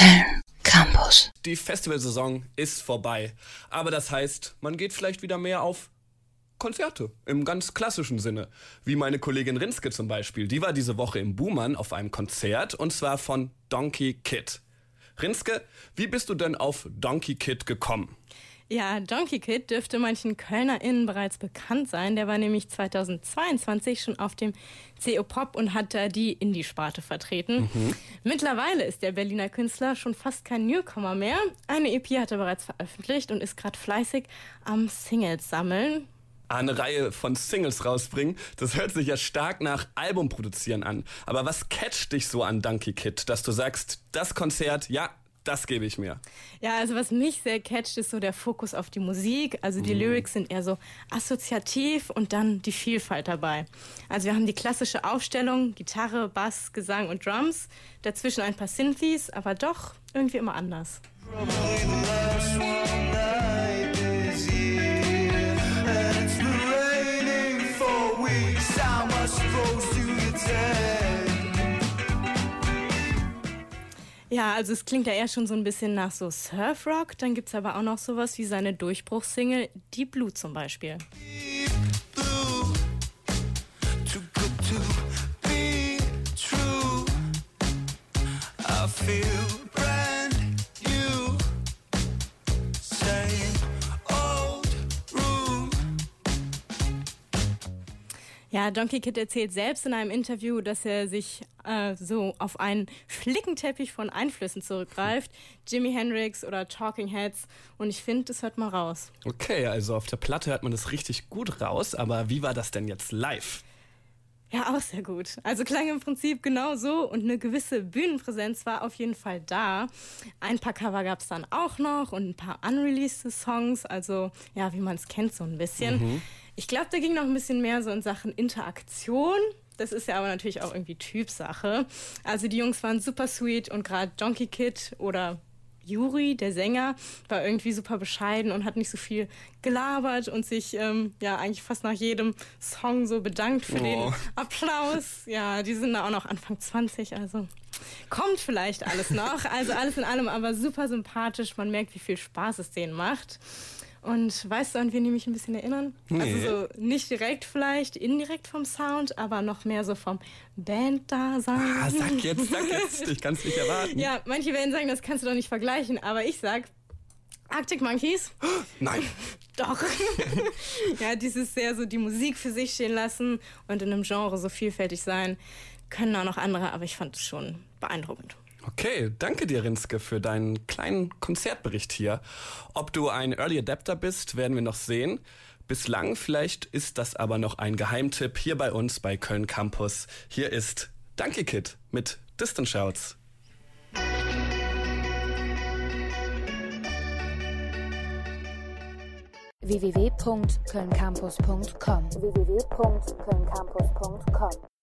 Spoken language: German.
Köln Campus. Die Festivalsaison ist vorbei, aber das heißt, man geht vielleicht wieder mehr auf Konzerte im ganz klassischen Sinne. Wie meine Kollegin Rinske zum Beispiel. Die war diese Woche im Buhmann auf einem Konzert und zwar von Donkey Kid. Rinske, wie bist du denn auf Donkey Kid gekommen? Ja, Donkey Kid dürfte manchen KölnerInnen bereits bekannt sein. Der war nämlich 2022 schon auf dem CO Pop und hat da die Indie-Sparte vertreten. Mittlerweile ist der Berliner Künstler schon fast kein Newcomer mehr. Eine EP hat er bereits veröffentlicht und ist gerade fleißig am Singles sammeln. Eine Reihe von Singles rausbringen, das hört sich ja stark nach Album produzieren an. Aber was catcht dich so an Donkey Kid, dass du sagst, das Konzert, ja, das gebe ich mir? Ja, also was mich sehr catcht, ist so der Fokus auf die Musik. Also die Lyrics sind eher so assoziativ und dann die Vielfalt dabei. Also wir haben die klassische Aufstellung, Gitarre, Bass, Gesang und Drums. Dazwischen ein paar Synthes, aber doch irgendwie immer anders. Ja, also es klingt ja eher schon so ein bisschen nach so Surfrock. Dann gibt's aber auch noch sowas wie seine Durchbruchssingle Deep Blue zum Beispiel. Ja, Donkey Kid erzählt selbst in einem Interview, dass er sich so auf einen Flickenteppich von Einflüssen zurückgreift. Jimi Hendrix oder Talking Heads. Und ich finde, das hört mal raus. Okay, also auf der Platte hört man das richtig gut raus. Aber wie war das denn jetzt live? Ja, auch sehr gut. Also klang im Prinzip genau so und eine gewisse Bühnenpräsenz war auf jeden Fall da. Ein paar Cover gab es dann auch noch und ein paar unreleased Songs, also ja, wie man es kennt so ein bisschen. Ich glaube, da ging noch ein bisschen mehr so in Sachen Interaktion. Das ist ja aber natürlich auch irgendwie Typsache. Also die Jungs waren super sweet und gerade Donkey Kid oder Juri, der Sänger, war irgendwie super bescheiden und hat nicht so viel gelabert und sich ja eigentlich fast nach jedem Song so bedankt für den Applaus. Ja, die sind da auch noch Anfang 20, also kommt vielleicht alles noch. Also alles in allem aber super sympathisch. Man merkt, wie viel Spaß es denen macht. Und weißt du, an wen die mich ein bisschen erinnern? Nee. Also so nicht direkt vielleicht, indirekt vom Sound, aber noch mehr so vom Band-Dasein. Ah, sag jetzt, ich kann es nicht erwarten. Ja, manche werden sagen, das kannst du doch nicht vergleichen, aber ich sag Arctic Monkeys. Nein. Doch. Ja, dieses sehr so die Musik für sich stehen lassen und in einem Genre so vielfältig sein, können auch noch andere, aber ich fand es schon beeindruckend. Okay, danke dir, Rinske, für deinen kleinen Konzertbericht hier. Ob du ein Early Adapter bist, werden wir noch sehen. Bislang vielleicht ist das aber noch ein Geheimtipp hier bei uns bei Köln Campus. Hier ist Donkey Kid mit Distant Shouts. www.kölncampus.com